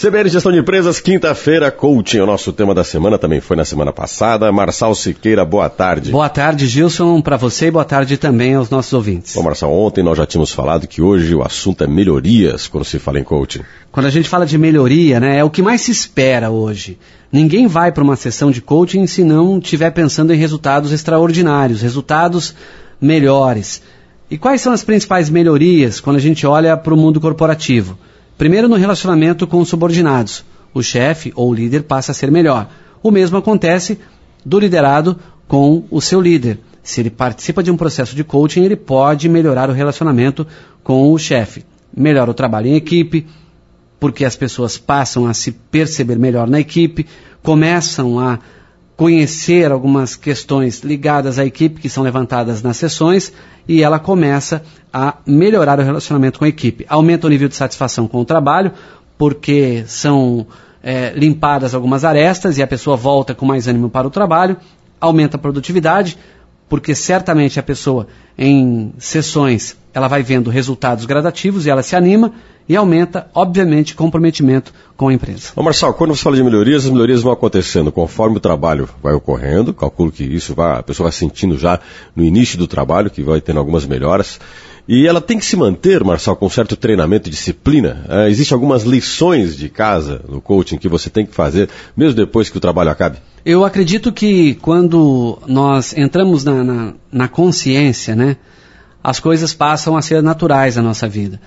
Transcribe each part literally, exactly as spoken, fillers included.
C B L Gestão de Empresas, quinta-feira, coaching, o nosso tema da semana, também foi na semana passada. Marçal Siqueira, boa tarde. Boa tarde, Gilson, para você e boa tarde também aos nossos ouvintes. Bom, Marçal, ontem nós já tínhamos falado que hoje o assunto é melhorias quando se fala em coaching. Quando a gente fala de melhoria, né, é o que mais se espera hoje. Ninguém vai para uma sessão de coaching se não estiver pensando em resultados extraordinários, resultados melhores. E quais são as principais melhorias quando a gente olha para o mundo corporativo? Primeiro, no relacionamento com os subordinados. O chefe ou o líder passa a ser melhor. O mesmo acontece do liderado com o seu líder. Se ele participa de um processo de coaching, ele pode melhorar o relacionamento com o chefe. Melhora o trabalho em equipe, porque as pessoas passam a se perceber melhor na equipe, começam a conhecer algumas questões ligadas à equipe que são levantadas nas sessões e ela começa a melhorar o relacionamento com a equipe. Aumenta o nível de satisfação com o trabalho, porque são é, limpadas algumas arestas e a pessoa volta com mais ânimo para o trabalho. Aumenta a produtividade, porque certamente a pessoa em sessões ela vai vendo resultados gradativos e ela se anima e aumenta, obviamente, comprometimento com a empresa. Ô Marçal, quando você fala de melhorias, as melhorias vão acontecendo conforme o trabalho vai ocorrendo. Calculo que isso vai, a pessoa vai sentindo já no início do trabalho, que vai tendo algumas melhoras. E ela tem que se manter, Marçal, com certo treinamento e disciplina. É, Existem algumas lições de casa no coaching que você tem que fazer, mesmo depois que o trabalho acabe? Eu acredito que quando nós entramos na, na, na consciência, né, as coisas passam a ser naturais na nossa vida.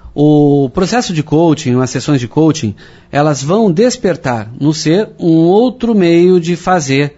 O processo de coaching, as sessões de coaching, elas vão despertar no ser um outro meio de fazer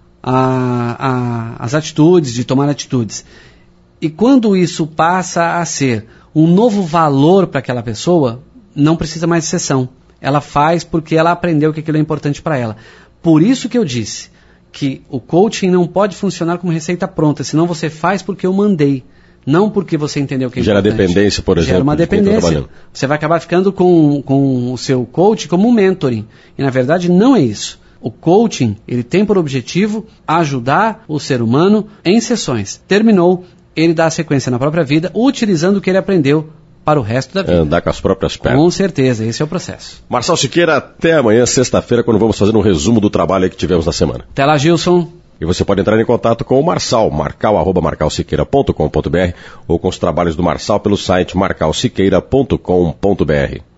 a, a, as atitudes, de tomar atitudes. E quando isso passa a ser um novo valor para aquela pessoa, não precisa mais de sessão. Ela faz porque ela aprendeu que aquilo é importante para ela. Por isso que eu disse que o coaching não pode funcionar como receita pronta, senão você faz porque eu mandei. Não porque você entendeu que é Gera importante. Gera dependência, por exemplo. Gera uma dependência. Você vai acabar ficando com, com o seu coach como um mentoring. E na verdade não é isso. O coaching, ele tem por objetivo ajudar o ser humano em sessões. Terminou, ele dá a sequência na própria vida, utilizando o que ele aprendeu para o resto da vida. Andar com as próprias pernas. Com certeza, esse é o processo. Marçal Siqueira, até amanhã, sexta-feira, quando vamos fazer um resumo do trabalho que tivemos na semana. Até lá, Gilson. E você pode entrar em contato com o Marçal, marcal arroba marcal siqueira ponto com ponto br ou com os trabalhos do Marçal pelo site marcal siqueira ponto com ponto br.